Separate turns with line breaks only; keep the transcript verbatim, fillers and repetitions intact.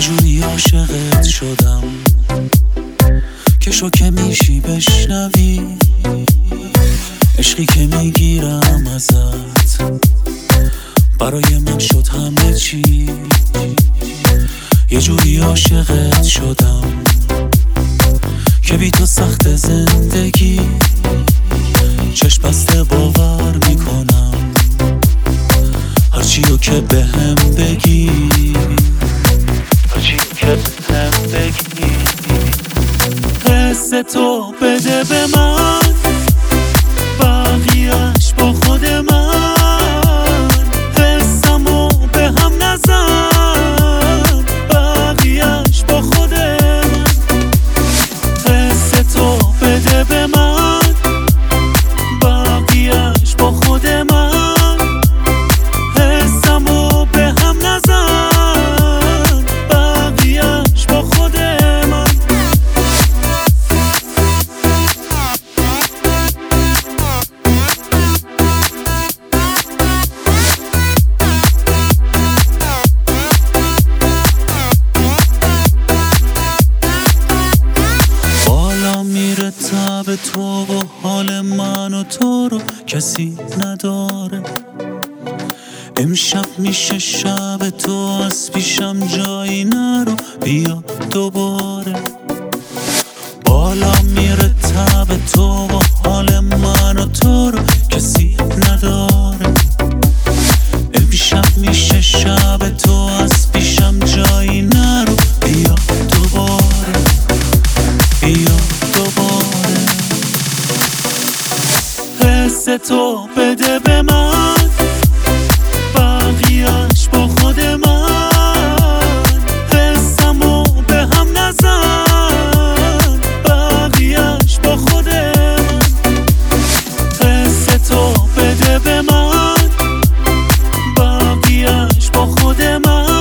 جوری عاشقت شدم که شو که میشی بشنوی عشقی که میگیرم ازت برای من شد همه چی. یه جوری عاشقت شدم که بی تو سخت زندگی، چشم بسته باور میکنم هرچی رو که بهم بگی، هرچی رو که بهم بگی. حس تو بده به من، بقیه‌اش با خود من. حسمو به هم نزن، بقیه‌اش با خود من. حس تو بده به من، بقیه‌اش با خود من. حسمو به هم نزن، بقیه‌اش با خود من. تب تو و حال من و تو رو کسی نداره. امشب میشه شب تو، از پیشم جایی نرو، بیا دوباره. بالا میره تب تو و حال من و تو رو کسی نداره. امشب میشه شب تو، از پیشم جایی نرو، بیا دوباره، بیا دوباره. حس تو بده به من، بقیه‌اش با خود من. حسمو به هم نزن، بقیه‌اش با خود من. حس تو بده به من، بقیه‌اش با خود من.